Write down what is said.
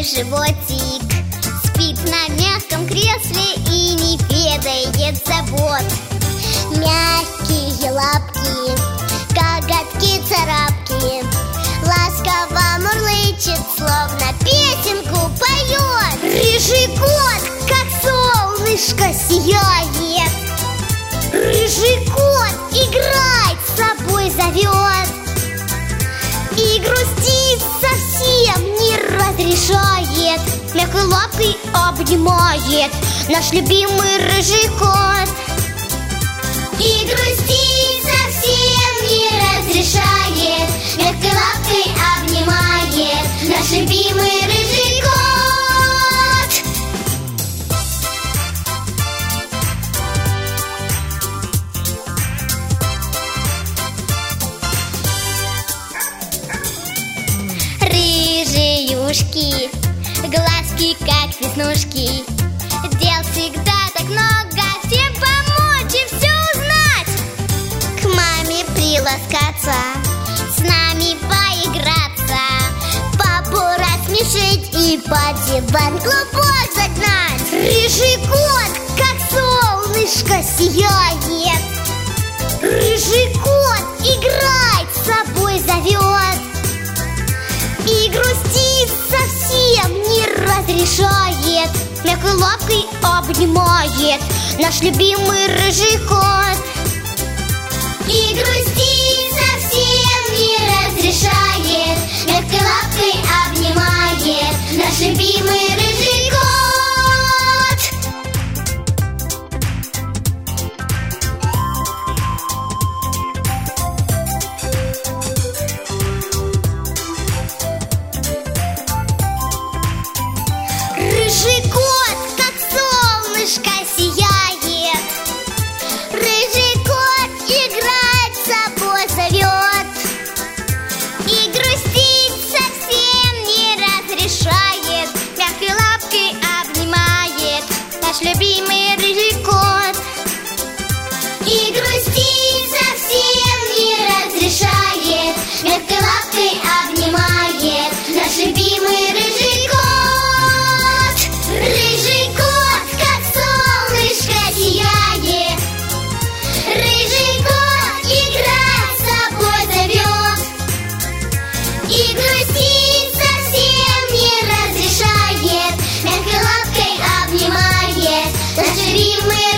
животик, спит на мягком кресле и не ведает забот. Мягкие лапки, коготки, царапки, ласково мурлычет, словно песенку поет. Рыжий кот, как солнышко, сияет. Рыжий кот играть с собой зовет и грустить совсем не разрешает. Мягкой лапкой обнимает наш любимый рыжий кот. И грустить совсем не разрешает. Мягкой лапкой обнимает наш любимый рыжий кот. Рыжие ушки, глазки как веснушки, дел всегда так много, всем помочь и все узнать. К маме приласкаться, с нами поиграться, папу рассмешить и под диван клубок загнать. Рыжий кот, как солнышко, сияет. Рыжий кот играть с собой зовет и грустить совсем не разрешает. Мягкой лапкой обнимает наш любимый рыжий кот. И грустить совсем не разрешает. Мягкой лапкой обнимает наш любимый рыжий кот. Рыжий кот, как солнышко, сияет. Рыжий кот играть с собой зовет и грустить совсем не разрешает. Мягкой лапкой обнимает наш любимый рыжий кот. И грустить совсем не разрешает. Мягкой лапкой обнимает наш любимый рыжий кот. Рыжий кот, как солнышко, сияет. Рыжий кот играть с собой зовет и грустить совсем не разрешает. Мягкой лапкой обнимает наш любимый